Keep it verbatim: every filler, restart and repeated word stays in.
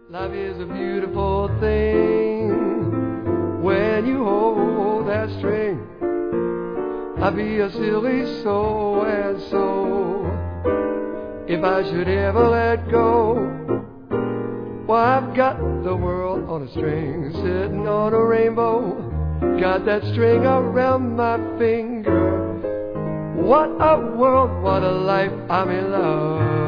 Life is a beautiful thing when you hold that string. I'd be a silly soul and so if I should ever let go. Well, I've got the world on a string, sitting on a rainbow. Got that string around my finger. What a world, what a life, I'm in love.